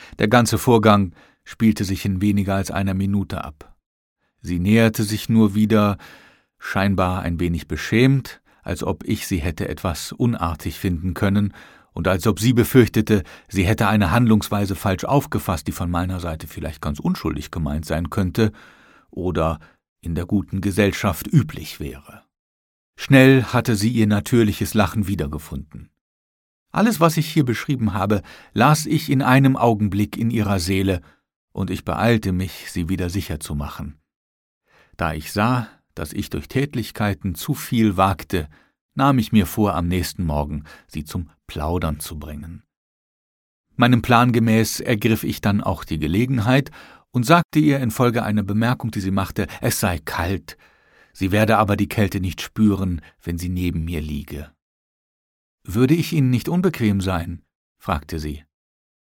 Der ganze Vorgang spielte sich in weniger als einer Minute ab. Sie näherte sich nur wieder, scheinbar ein wenig beschämt, als ob ich sie hätte etwas unartig finden können und als ob sie befürchtete, sie hätte eine Handlungsweise falsch aufgefasst, die von meiner Seite vielleicht ganz unschuldig gemeint sein könnte oder in der guten Gesellschaft üblich wäre. Schnell hatte sie ihr natürliches Lachen wiedergefunden. Alles, was ich hier beschrieben habe, las ich in einem Augenblick in ihrer Seele, und ich beeilte mich, sie wieder sicher zu machen. Da ich sah, dass ich durch Tätlichkeiten zu viel wagte, nahm ich mir vor, am nächsten Morgen sie zum Plaudern zu bringen. Meinem Plan gemäß ergriff ich dann auch die Gelegenheit und sagte ihr infolge einer Bemerkung, die sie machte, es sei kalt, sie werde aber die Kälte nicht spüren, wenn sie neben mir liege. »Würde ich Ihnen nicht unbequem sein?« fragte sie.